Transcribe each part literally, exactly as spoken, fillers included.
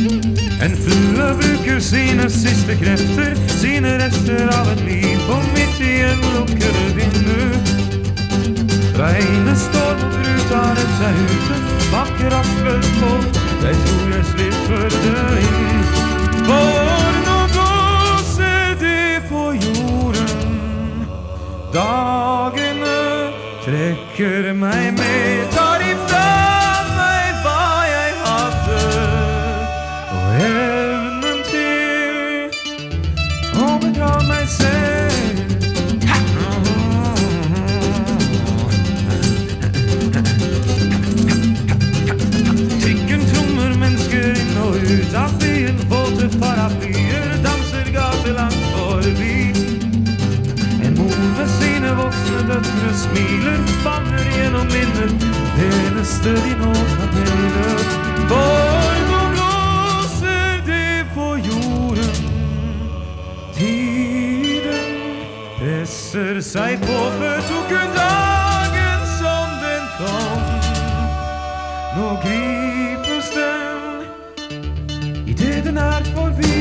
En flue bruker sine siste krefter, sine rester av et liv på midt i en lukkede vindu. Regnet står mot ruta, rett seg ute, bakker asper på, jeg tror jeg slipper det inn. For nå blåser det på jorden, dagene trekker meg med, tar ifra meg hva jeg hadde, og evnen til å bedra meg selv. Trikken trommer mennesker inn og ut av byen, våte paraplyer danser gatelangt forbi. En mor med sine voksne døtre smiler, famler gjennom minner, det eneste de nå kan dele. For nå blåser det på jorden, tiden presser seg på, før tok hun dagen som den kom. Nå gripes den i det den er forbi.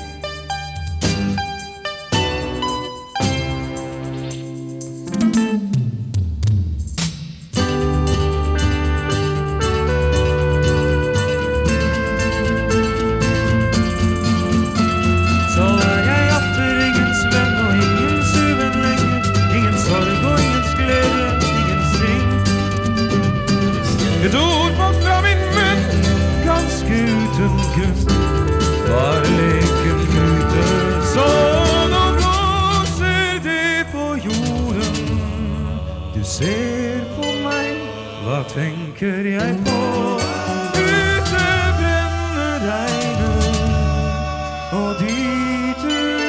Så er jeg atter ingens venn og ingens uvenn lenger, ingen sorg og ingens glede, ingen syng. Et ord falt fra min munn, ganske uten grunn, var leken ute. Så nå blåser det på jorden, du ser på meg, hva tenker jeg på? Ute brenner regnet, og dit du